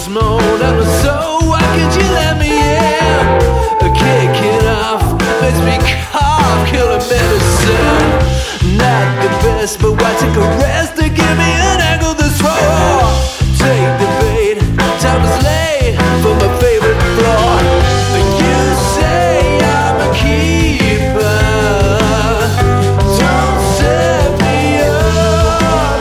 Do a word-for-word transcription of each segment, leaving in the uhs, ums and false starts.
moan at my soul. Why could you let me in? Kicking off makes me cough, killing medicine. Not the best, but why take a rest to give me an angle this raw? Take the bait, time is late for my favorite floor. You say I'm a keeper, don't set me up.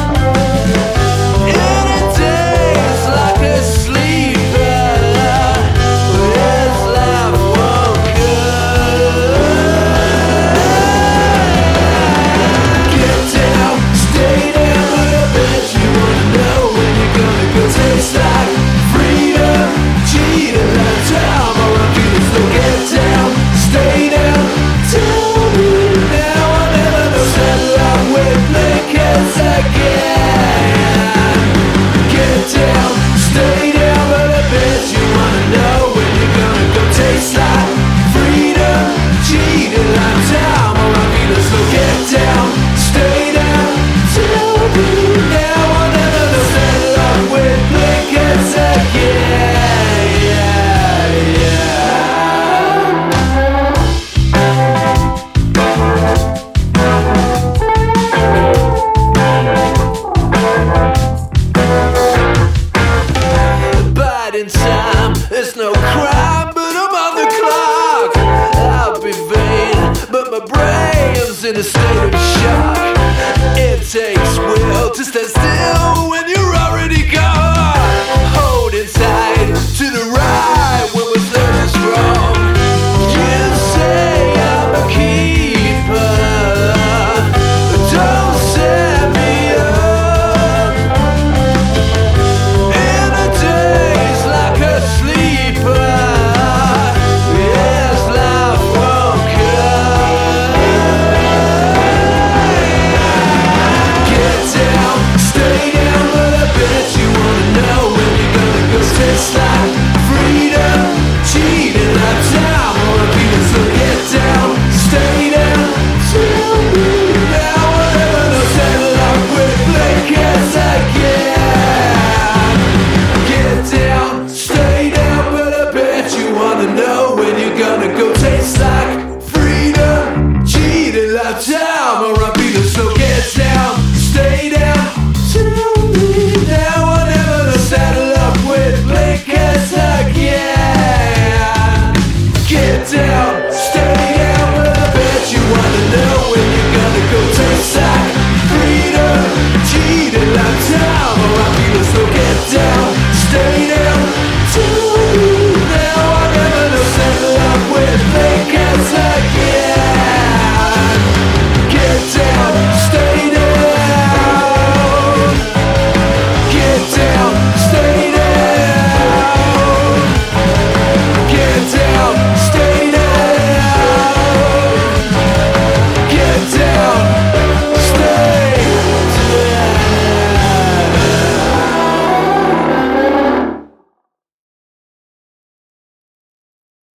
Any day's like a sleeper, where's life won't come. Get down, stay down, but I bet you wanna know when you're gonna go. Taste like freedom, cheating like time. All I'm feeling so get down, stay down, tell me now. I'll never know, settle out with blink as I can. Get down.